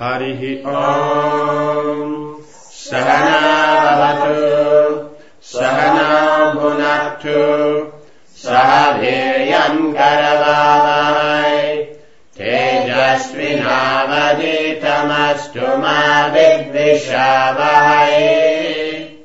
Harihi Om Sahana Bhavatu Sahana Bhunaktu Sahaviryan Karavavai Tejasvinavaditamastu ma vidvishavai.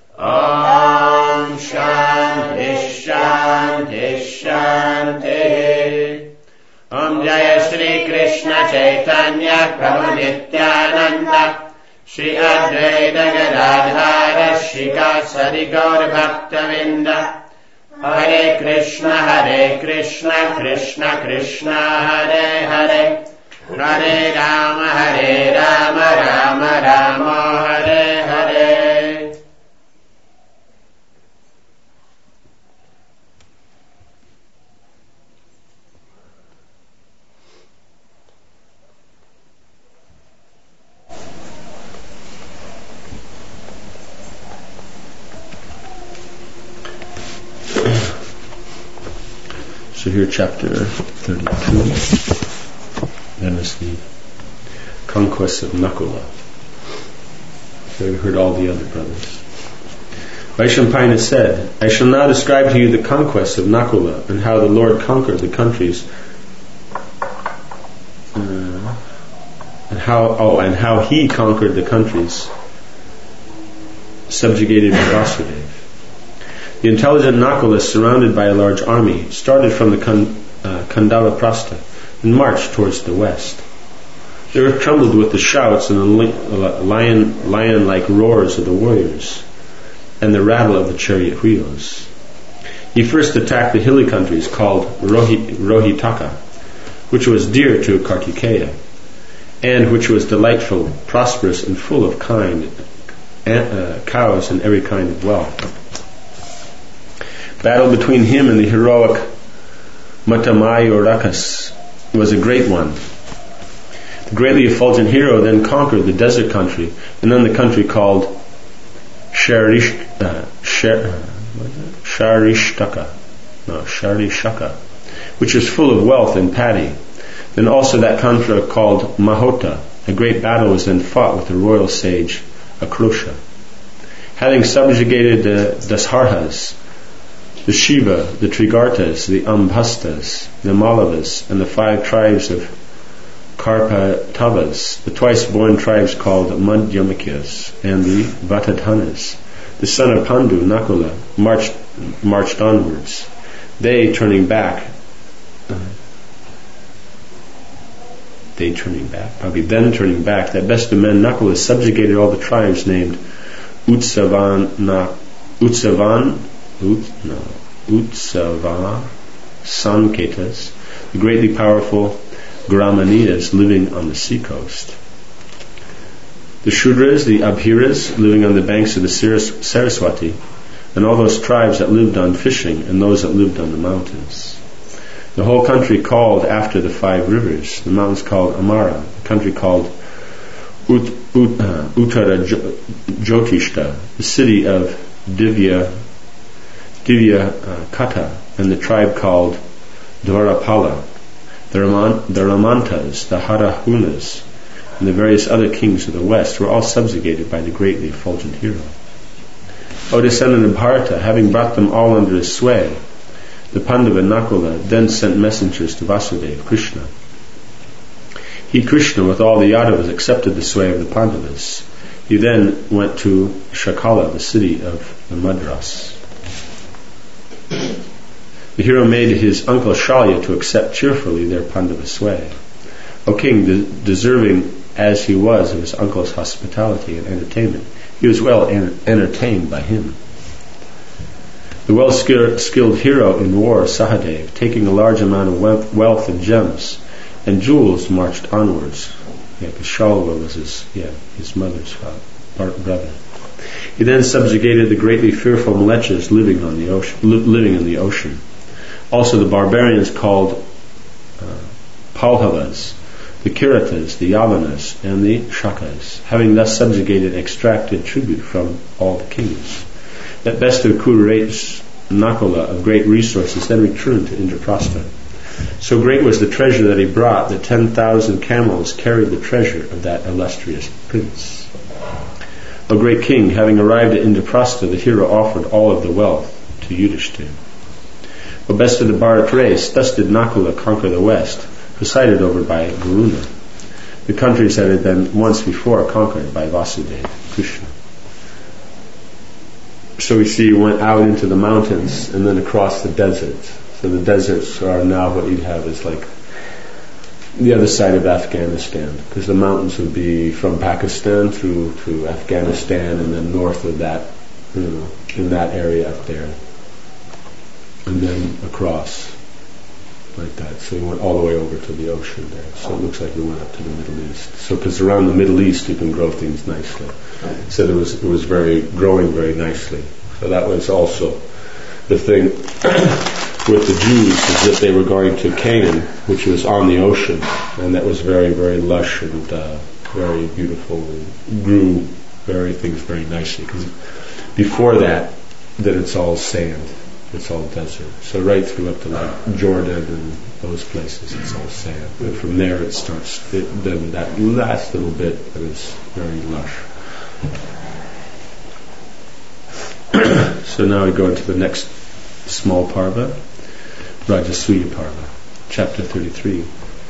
Om Shanti Shanti Shanti. Om Jaya Shri Krishna Chaitanya Prabhu Nityananda Shri Advaita Gadadhara Shikasari Gaur Bhaktavinda. Hare Krishna Krishna Krishna Hare Hare, Hare Rama Rama Rama Hare Hare. So here chapter 32, then is the conquest of Nakula. So we heard all the other brothers. Vaishampayana said, I shall now describe to you the conquest of Nakula and how the Lord conquered the countries and how he conquered the countries subjugated by Vasudev. The intelligent Nakula, surrounded by a large army, started from the Kandala Prastha and marched towards the west. They were trembled with the shouts and the lion-like roars of the warriors and the rattle of the chariot wheels. He first attacked the hilly countries called Rohitaka, which was dear to Kartikeya, and which was delightful, prosperous, and full of cows and every kind of wealth. Battle between him and the heroic Matamayorakas was a great one. The greatly effulgent hero then conquered the desert country, and then the country called Sharishaka, which was full of wealth and paddy. Then also that country called Mahota. A great battle was then fought with the royal sage Akrosha. Having subjugated the Dasharhas, the Shiva, the Trigartas, the Ambhastas, the Malavas, and the 5 tribes of Karpatavas, the twice-born tribes called Madhyamakyas, and the Vatadhanas, the son of Pandu, Nakula, marched onwards. They turning back, that best of men, Nakula, subjugated all the tribes named Utsava Sanketas, the greatly powerful Gramanias living on the seacoast. The Shudras, the Abhiras, living on the banks of the Saraswati, and all those tribes that lived on fishing and those that lived on the mountains. The whole country called after the 5 rivers, the mountains called Amara, the country called Uttara Jyotishta, the city of Divya Kata, and the tribe called Dwarapala, the Ramantas, the Harahunas, and the various other kings of the west were all subjugated by the greatly effulgent hero. O descendant of Bharata, having brought them all under his sway, the Pandava Nakula then sent messengers to Vasudeva, Krishna. He, Krishna, with all the Yadavas, accepted the sway of the Pandavas. He then went to Shakala, the city of the Madras. The hero made his uncle Shalya to accept cheerfully their Pandava sway. O king, deserving as he was of his uncle's hospitality and entertainment, he was well entertained by him. The well-skilled hero in war, Sahadev, taking a large amount of wealth and gems and jewels, marched onwards. Because Shalva was his mother's brother. He then subjugated the greatly fearful Mlechas living in the ocean. Also the barbarians called Palhavas, the Kiratas, the Yavanas, and the Shakas, having thus subjugated and extracted tribute from all the kings. That best of Kururates, Nakula, of great resources, then returned to Indraprastha. So great was the treasure that he brought that 10,000 camels carried the treasure of that illustrious prince. O great king, having arrived at Indraprastha, the hero offered all of the wealth to Yudhishthira. O best of the Bharat race, thus did Nakula conquer the west, presided over by Varuna, the countries that had been once before conquered by Vasudeva, Krishna. So we see he went out into the mountains and then across the deserts. So the deserts are now what you'd have is like the other side of Afghanistan, because the mountains would be from Pakistan through to Afghanistan and then north of that, in that area up there, and then across like that. So he went all the way over to the ocean there. So it looks like he went up to the Middle East. So because around the Middle East you can grow things nicely. So it was growing very nicely. So that was also the thing with the Jews, is that they were going to Canaan, which was on the ocean, and that was very, very lush and very beautiful, and grew things very nicely. Because before that, it's all sand, it's all desert. So right through up to like Jordan and those places, it's all sand. But from there it starts. Then that last little bit is very lush. So now we go into the next small parva, Rajasuya Parva, chapter 33.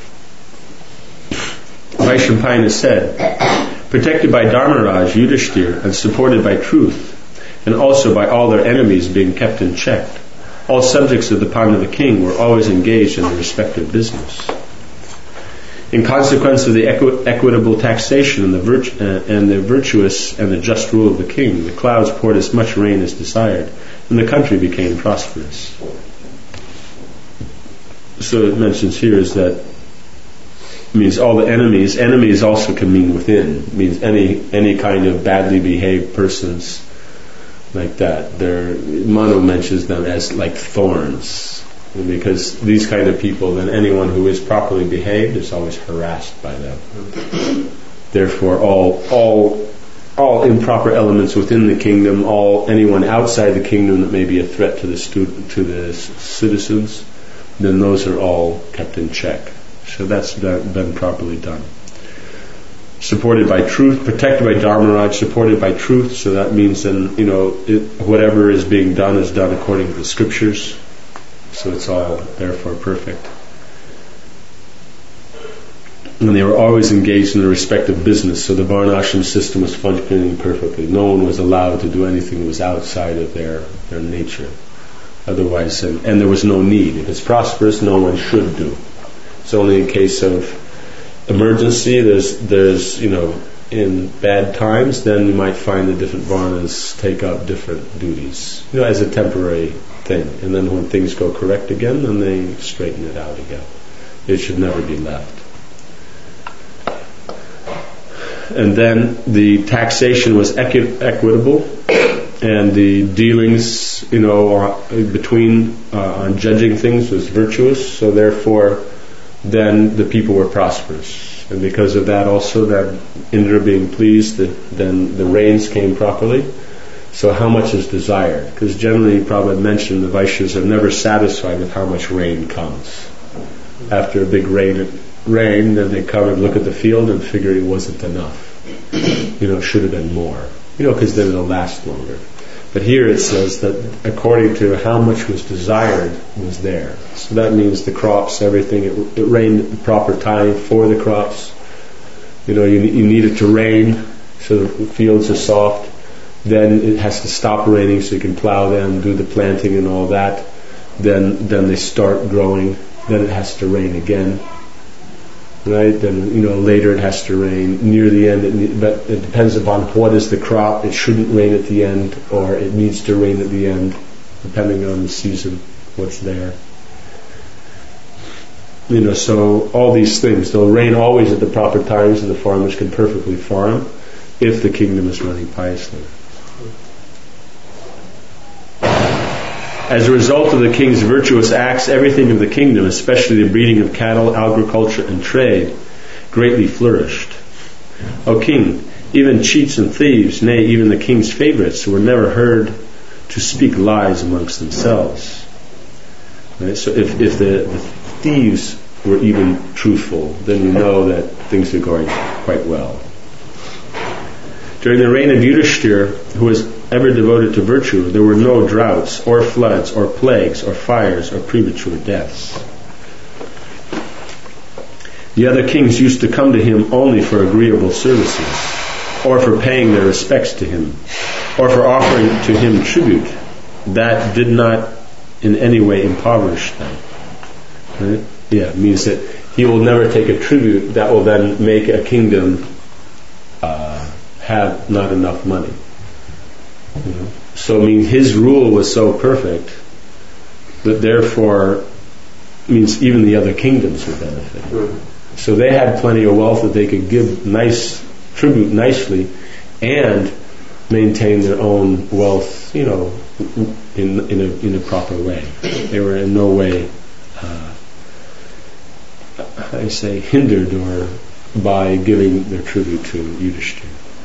Vaishampayana said, protected by Dharmaraj, Yudhishthira, and supported by truth, and also by all their enemies being kept in check, all subjects of the Pandava king were always engaged in their respective business. In consequence of the equitable taxation and the virtuous and the just rule of the king, the clouds poured as much rain as desired, and the country became prosperous. So it mentions here is that means all the enemies also can mean within. It means any kind of badly behaved persons like that. Manu mentions them as like thorns. Because these kind of people, then anyone who is properly behaved is always harassed by them. Therefore, all improper elements within the kingdom, anyone outside the kingdom that may be a threat to the citizens, then those are all kept in check. So that's been properly done. Supported by truth, protected by Dharmaraj, supported by truth. So that means then whatever is being done is done according to the scriptures. So it's all therefore perfect. And they were always engaged in their respective business, so the Varnashram system was functioning perfectly. No one was allowed to do anything that was outside of their nature. Otherwise, and there was no need. If it's prosperous, no one should do. It's only in case of emergency, there's in bad times, then you might find that different Varnas take up different duties, as a temporary thing. And then when things go correct again, then they straighten it out again. It should never be left. And then the taxation was equitable, and the dealings, between on judging things was virtuous. So therefore, then the people were prosperous. And because of that also, that Indra being pleased, then the rains came properly. So how much is desired? Because generally, Prabhupada mentioned, the Vaishyas are never satisfied with how much rain comes. After a big rain, then they come and look at the field and figure it wasn't enough. Should have been more. Because then it'll last longer. But here it says that according to how much was desired was there. So that means the crops, everything, it rained at the proper time for the crops. You need it to rain so the fields are soft. Then it has to stop raining so you can plow them, do the planting and all that. Then they start growing. Then it has to rain again. Right? Then later it has to rain. Near the end, but it depends upon what is the crop. It shouldn't rain at the end, or it needs to rain at the end, depending on the season, what's there. So all these things, they'll rain always at the proper times, and the farmers can perfectly farm if the kingdom is running piously. As a result of the king's virtuous acts, everything of the kingdom, especially the breeding of cattle, agriculture, and trade, greatly flourished. O king, even cheats and thieves, nay, even the king's favorites, were never heard to speak lies amongst themselves. Right? So if thieves were even truthful, then you know that things are going quite well. During the reign of Yudhishthira, who was ever devoted to virtue, there were no droughts, or floods, or plagues, or fires, or premature deaths. The other kings used to come to him only for agreeable services, or for paying their respects to him, or for offering to him tribute that did not in any way impoverish them. Right? Yeah, it means that he will never take a tribute that will then make a kingdom have not enough money. You know? So I mean, his rule was so perfect that therefore means even the other kingdoms would benefit. Mm-hmm. So they had plenty of wealth that they could give nice tribute nicely and maintain their own wealth, you know, in a proper way. They were in no way, hindered or by giving their tribute to Yudhishthira.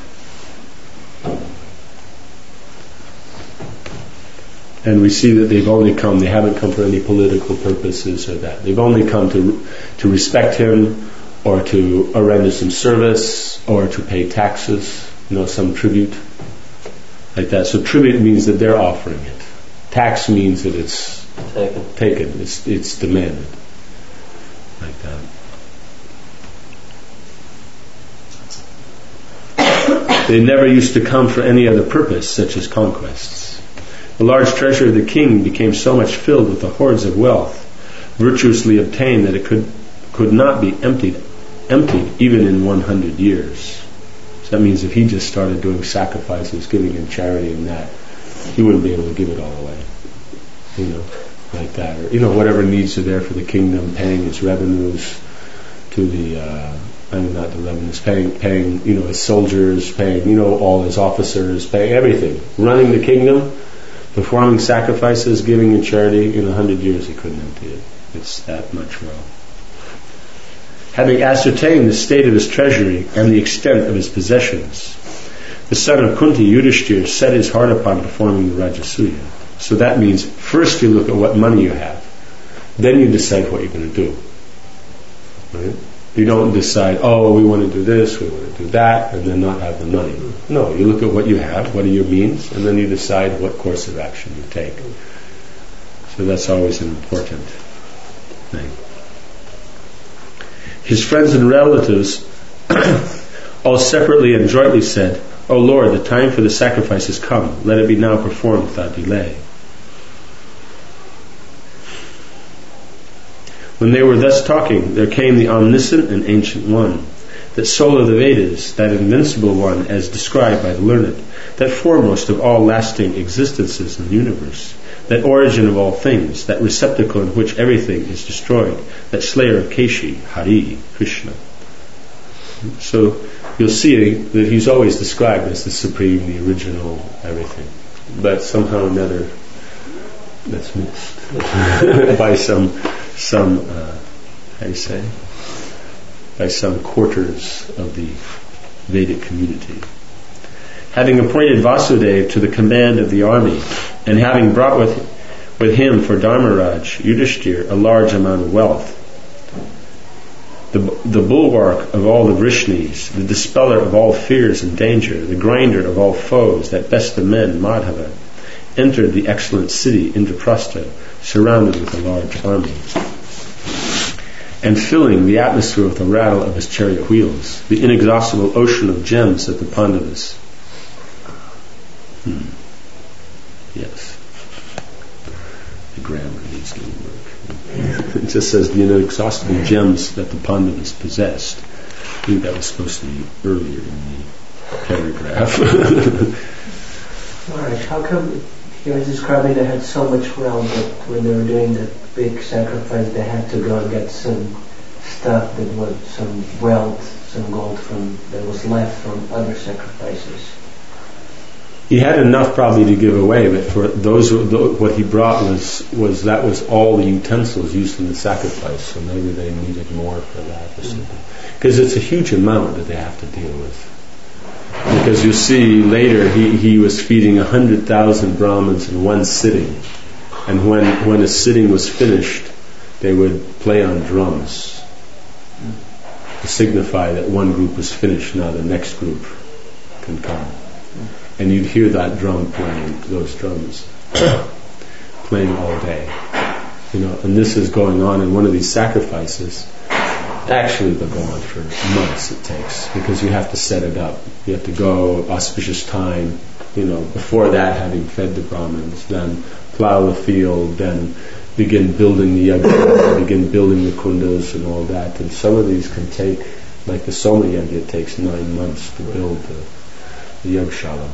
And we see that they haven't come for any political purposes or that. They've only come to respect him, or to render some service, or to pay taxes, you know, some tribute, like that. So tribute means that they're offering it. Tax means that it's taken. It's demanded, like that. They never used to come for any other purpose, such as conquests. The large treasure of the king became so much filled with the hoards of wealth, virtuously obtained, that it could not be emptied even in 100 years. So that means if he just started doing sacrifices, giving in charity and that, he wouldn't be able to give it all away. You know, like that. Or, you know, whatever needs are there for the kingdom, paying its revenues to paying, you know, his soldiers, paying, you know, all his officers, paying everything. Running the kingdom, performing sacrifices, giving in charity, in 100 years he couldn't empty it. It's that much wealth. Having ascertained the state of his treasury and the extent of his possessions, the son of Kunti, Yudhishthira, set his heart upon performing the Rajasuya. So that means first you look at what money you have, then you decide what you're going to do. Right? You don't decide, we want to do this, we want to do that, and then not have the money. No, you look at what you have, what are your means, and then you decide what course of action you take. So that's always an important thing. His friends and relatives all separately and jointly said, "O Lord, the time for the sacrifice has come. Let it be now performed without delay." When they were thus talking, there came the omniscient and ancient one, that soul of the Vedas, that invincible one as described by the learned, that foremost of all lasting existences in the universe, that origin of all things, that receptacle in which everything is destroyed, that slayer of Keshi, Hari, Krishna. So you'll see that he's always described as the supreme, the original, everything. But somehow or another, that's missed by some by some quarters of the Vedic community. Having appointed Vasudeva to the command of the army, and having brought with him for Dharmaraj, Yudhishthira, a large amount of wealth, the bulwark of all the Vrishnis, the dispeller of all fears and danger, the grinder of all foes, that best of men, Madhava, entered the excellent city, Indraprastha, surrounded with a large army, and filling the atmosphere with the rattle of his chariot wheels, the inexhaustible ocean of gems at the Pandavas. Yes. The grammar needs to work. It just says the inexhaustible gems that the Pandavas possessed. I think that was supposed to be earlier in the paragraph. Alright, how come he was describing they had so much wealth that when they were doing the big sacrifice they had to go and get some stuff that was some wealth, some gold that was left from other sacrifices? He had enough probably to give away, but for those what he brought was all the utensils used in the sacrifice, so maybe they needed more for that or something. Because it's a huge amount that they have to deal with. Because you see later he was feeding 100,000 Brahmins in one sitting, and when a sitting was finished, they would play on drums to signify that one group was finished, now the next group can come. And you'd hear that drum playing, those drums playing all day. And this is going on in one of these sacrifices. Actually, they'll go on for months, it takes, because you have to set it up. You have to go, auspicious time, before that, having fed the Brahmins, then plow the field, then begin building the yajna, begin building the kundas and all that. And some of these can take, like the Soma Yajna, it takes 9 months to build the yagshala.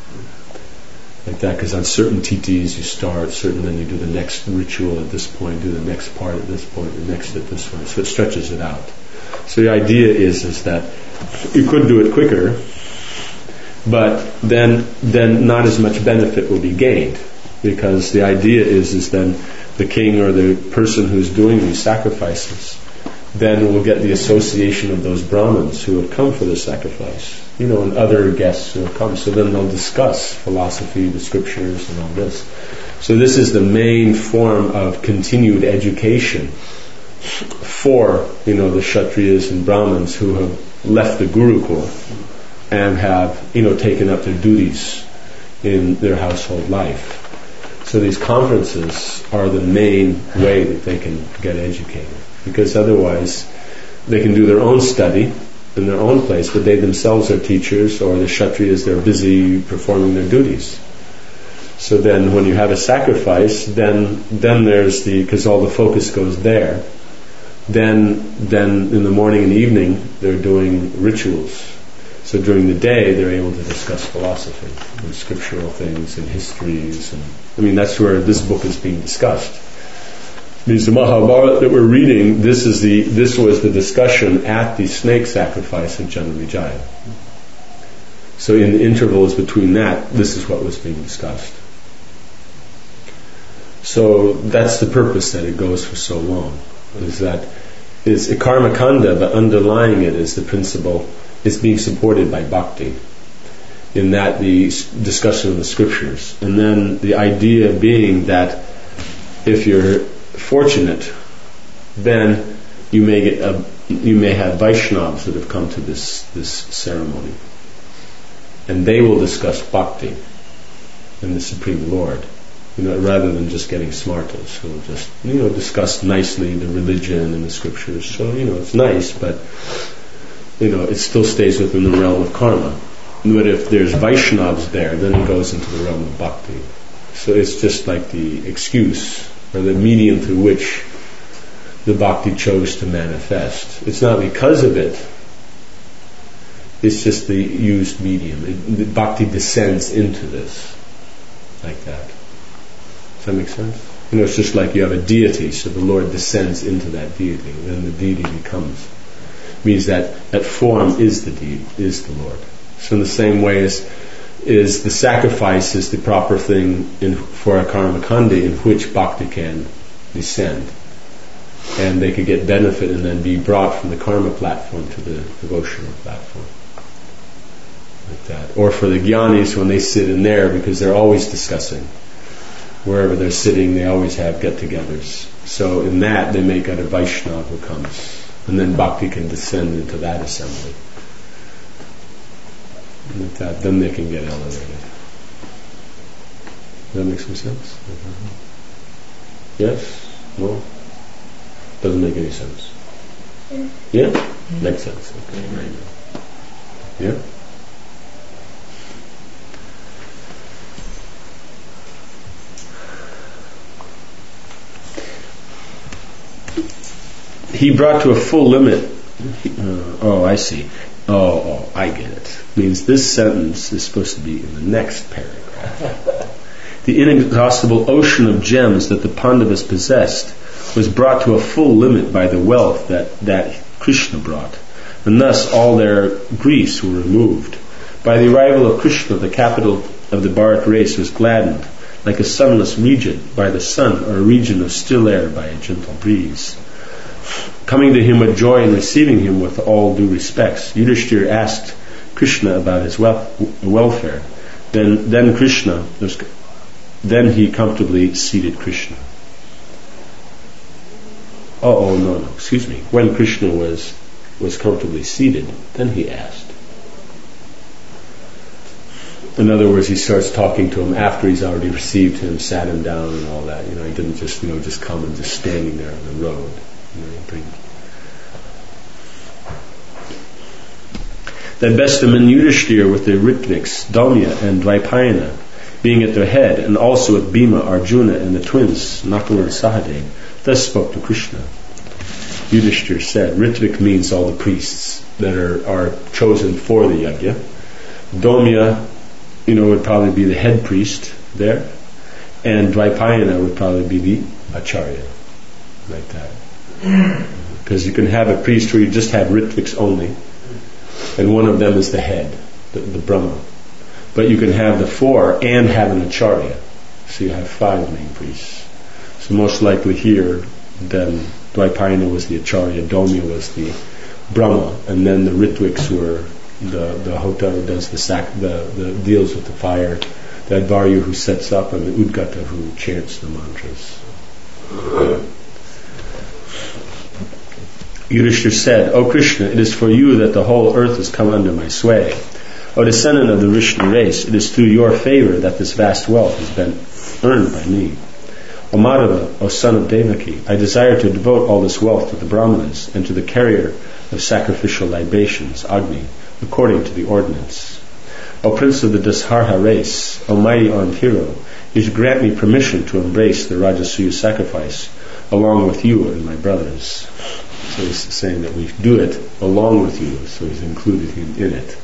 Like that, because on certain titis you start, then you do the next ritual at this point, do the next part at this point, the next at this point. So it stretches it out. So the idea is that you could do it quicker, but then not as much benefit will be gained, because the idea is then the king or the person who's doing these sacrifices then will get the association of those Brahmins who have come for the sacrifice, and other guests who have come. So then they'll discuss philosophy, the scriptures, and all this. So this is the main form of continued education for, the Kshatriyas and Brahmins who have left the Gurukul and have, taken up their duties in their household life. So these conferences are the main way that they can get educated. Because otherwise, they can do their own study in their own place, but they themselves are teachers, or the Kshatriyas, they're busy performing their duties. So then when you have a sacrifice, then there's because all the focus goes there, then in the morning and evening, they're doing rituals. So during the day, they're able to discuss philosophy and scriptural things and histories. And that's where this book is being discussed. Means the Mahabharata that we're reading, this was the discussion at the snake sacrifice of Janamejaya. So in the intervals between that, this is what was being discussed. So that's the purpose that it goes for so long. Is a karma kanda, but underlying it is the principle, it's being supported by bhakti. In that the discussion of the scriptures. And then the idea being that if you're fortunate, then you may have Vaishnavas that have come to this ceremony, and they will discuss bhakti and the Supreme Lord, rather than just getting smartas who will just discuss nicely the religion and the scriptures. So it's nice, but it still stays within the realm of karma. But if there's Vaishnavas there, then it goes into the realm of bhakti. So it's just like the excuse, or the medium through which the bhakti chose to manifest. It's not because of it. It's just the used medium. The bhakti descends into this, like that. Does that make sense? It's just like you have a deity, so the Lord descends into that deity, and then the deity means that form is the deity, is the Lord. So in the same way is the sacrifice is the proper thing for a karma kanda in which bhakti can descend, and they could get benefit and then be brought from the karma platform to the devotional platform, like that. Or for the jnanis, when they sit in there, because they're always discussing, wherever they're sitting, they always have get-togethers. So in that, they make out a Vaishnava who comes, and then bhakti can descend into that assembly. Like that, then they can get elevated. Does that make some sense? Yes? No? Doesn't make any sense. Yeah? Makes sense. Okay, very good. Yeah? He brought to a full limit. I see. I get it. Means this sentence is supposed to be in the next paragraph. The inexhaustible ocean of gems that the Pandavas possessed was brought to a full limit by the wealth that Krishna brought, and thus all their griefs were removed. By the arrival of Krishna, the capital of the Bharat race was gladdened, like a sunless region by the sun, or a region of still air by a gentle breeze. Coming to him with joy and receiving him with all due respects, Yudhishthira asked Krishna about his welfare. Then he comfortably seated Krishna. excuse me. When Krishna was comfortably seated, then he asked. In other words, he starts talking to him after he's already received him, sat him down and all that. He didn't just come and just standing there on the road. Then Bestam and Yudhishthira with their Ritviks, Daumya and Dvaipayana, being at their head, and also with Bhima, Arjuna, and the twins, Nakula and Sahadev, thus spoke to Krishna. Yudhishthira said, Ritvik means all the priests that are chosen for the yajna. Daumya, would probably be the head priest there, and Dvaipayana would probably be the acharya, like that. Because you can have a priest where you just have Ritviks only, and one of them is the head, the Brahma. But you can have the four and have an acharya, so you have 5 main priests. So most likely here, then Dvaipayana was the acharya, Daumya was the Brahma, and then the Ritviks were the Hota who does the deals with the fire, the Advaryu who sets up, and the Udgata who chants the mantras. Yudhishthira said, O Krishna, it is for you that the whole earth has come under my sway. O descendant of the Vishnu race, it is through your favor that this vast wealth has been earned by me. O Madhava, O son of Devaki, I desire to devote all this wealth to the Brahmanas and to the carrier of sacrificial libations, Agni, according to the ordinance. O prince of the Dasharha race, O mighty armed hero, you should grant me permission to embrace the Rajasuya sacrifice along with you and my brothers. So he's saying that we do it along with you, so he's included in it.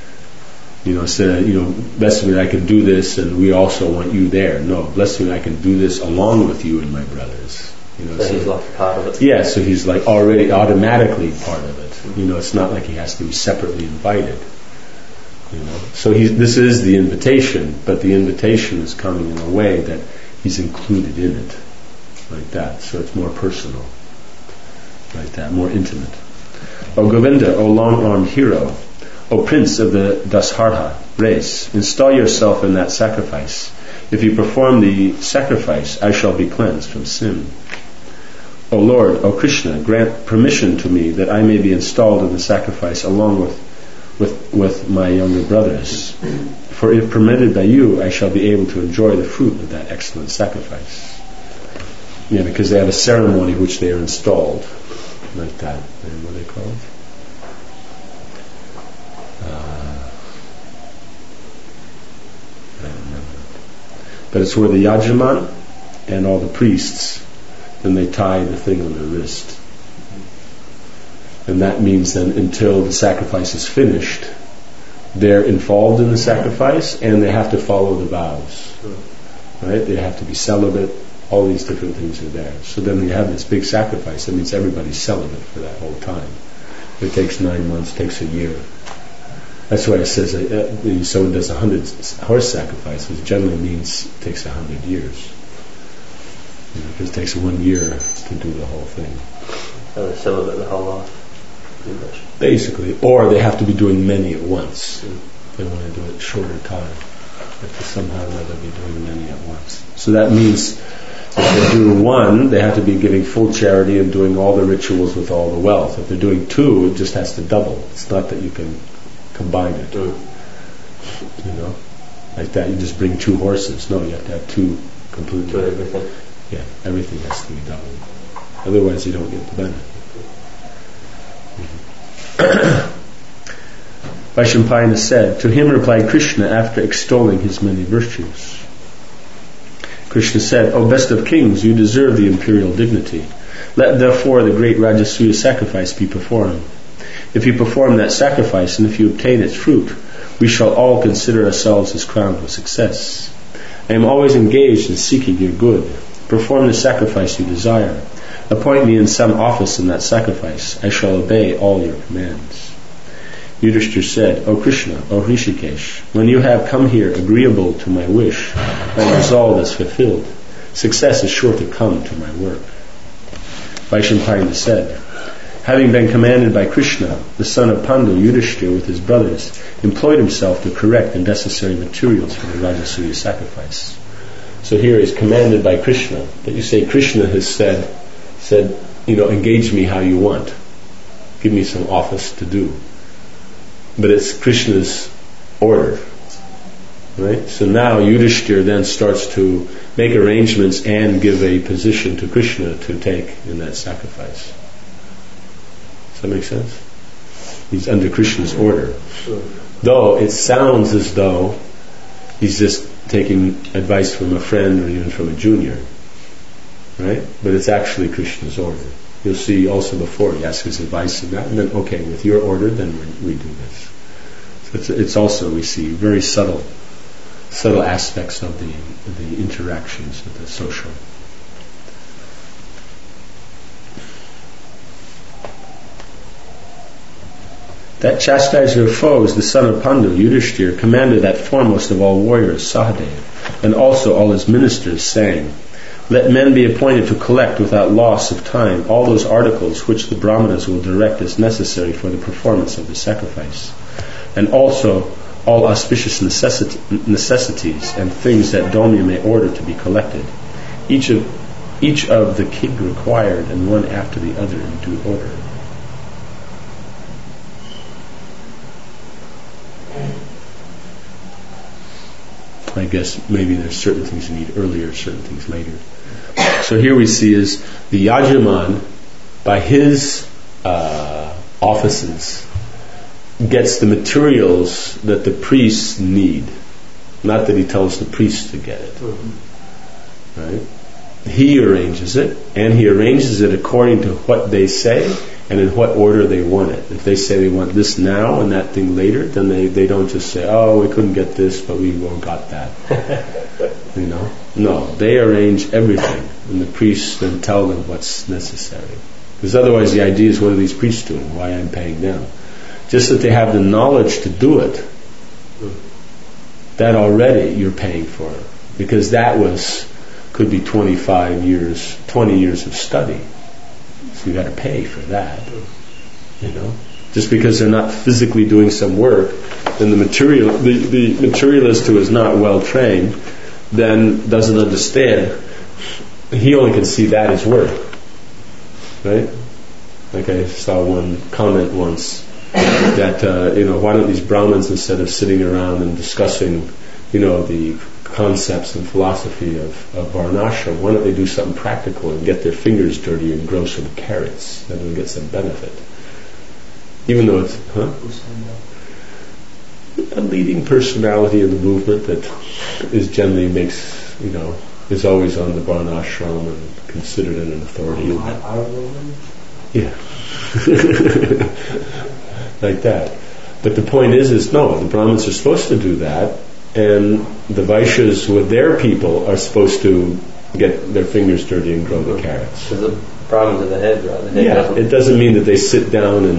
Blessed me I can do this and we also want you there. No, blessed me I can do this along with you and my brothers. So he's like part of it. Yeah, so he's like already automatically part of it. It's not like he has to be separately invited. So this is the invitation, but the invitation is coming in a way that he's included in it, like that. So it's more personal, like that, more intimate. O Govinda, O long-armed hero, O prince of the Dasharha race, install yourself in that sacrifice. If you perform the sacrifice, I shall be cleansed from sin. O Lord, O Krishna, grant permission to me that I may be installed in the sacrifice along with my younger brothers. For if permitted by you, I shall be able to enjoy the fruit of that excellent sacrifice. Because they have a ceremony which they are installed, like that. What are they called? I don't remember. But it's where the Yajaman and all the priests, then they tie the thing on their wrist. And that means then until the sacrifice is finished, they're involved in the sacrifice and they have to follow the vows. Right? They have to be celibate. All these different things are there. So then you have this big sacrifice. That means everybody's celibate for that whole time. It takes 9 months, takes a year. That's why it says someone does 100 horse sacrifices. Generally means it takes 100 years. Because it takes 1 year to do the whole thing. So they're celibate the whole life, pretty much. Basically. Or they have to be doing many at once. They want to do it shorter time. They have to somehow or other be doing many at once. So that means if they do 1, they have to be giving full charity and doing all the rituals with all the wealth. If they're doing 2, it just has to double. It's not that you can combine it. Like that. You just bring 2 horses. No, you have to have 2 completely. To everything. Yeah, everything has to be doubled. Otherwise, you don't get the benefit. Vaishampayana said, to him replied Krishna after extolling his many virtues. Krishna said, O best of kings, you deserve the imperial dignity. Let therefore the great Rajasuya sacrifice be performed. If you perform that sacrifice and if you obtain its fruit, we shall all consider ourselves as crowned with success. I am always engaged in seeking your good. Perform the sacrifice you desire. Appoint me in some office in that sacrifice. I shall obey all your commands. Yudhishthira said, O Krishna, O Hrishikesh, when you have come here agreeable to my wish, my resolve is fulfilled. Success is sure to come to my work. Vaishampayana said, having been commanded by Krishna, the son of Pandu, Yudhishthira with his brothers employed himself to correct the necessary materials for the Rajasuya sacrifice. So here is commanded by Krishna, that you say Krishna has said, engage me how you want. Give me some office to do. But it's Krishna's order. Right? So now Yudhishthira then starts to make arrangements and give a position to Krishna to take in that sacrifice. Does that make sense? He's under Krishna's order. Though it sounds as though he's just taking advice from a friend or even from a junior. Right? But it's actually Krishna's order. You'll see also before he asks his advice in that, and then, okay, with your order, then we do this. So it's also, we see, very subtle aspects of the interactions of the social. That chastiser of foes, the son of Pandu, Yudhishthira, commanded that foremost of all warriors, Sahadev, and also all his ministers, saying, "Let men be appointed to collect without loss of time all those articles which the Brahmanas will direct as necessary for the performance of the sacrifice, and also all auspicious necessities and things that Domya may order to be collected, each of the king required, and one after the other in due order." I guess maybe there's certain things you need earlier, certain things later. So here we see is the Yajaman, by his offices, gets the materials that the priests need. Not that he tells the priests to get it. Right? He arranges it, and he arranges it according to what they say and in what order they want it. If they say they want this now and that thing later, then they don't just say, "Oh, we couldn't get this, but we got that." No, they arrange everything, and the priests then tell them what's necessary. Because otherwise the idea is, what are these priests doing? Why I'm paying them? Just that they have the knowledge to do it, that already you're paying for. Because that could be 25 years, 20 years of study. So you got to pay for that. Just because they're not physically doing some work, then the materialist who is not well trained then doesn't understand. He only can see that as work. Right? Like I saw one comment once that why don't these Brahmins, instead of sitting around and discussing the concepts and philosophy of Varnashram, why don't they do something practical and get their fingers dirty and grow some carrots, then they'll get some benefit. Even though it's a leading personality of the movement that is generally is always on the Varnashram and considered an authority. Yeah. Like that. But the point is no, the Brahmins are supposed to do that, and the Vaishyas with their people are supposed to get their fingers dirty and grow the carrots. Because the Brahmins are the head, right? The head it doesn't mean that they sit down and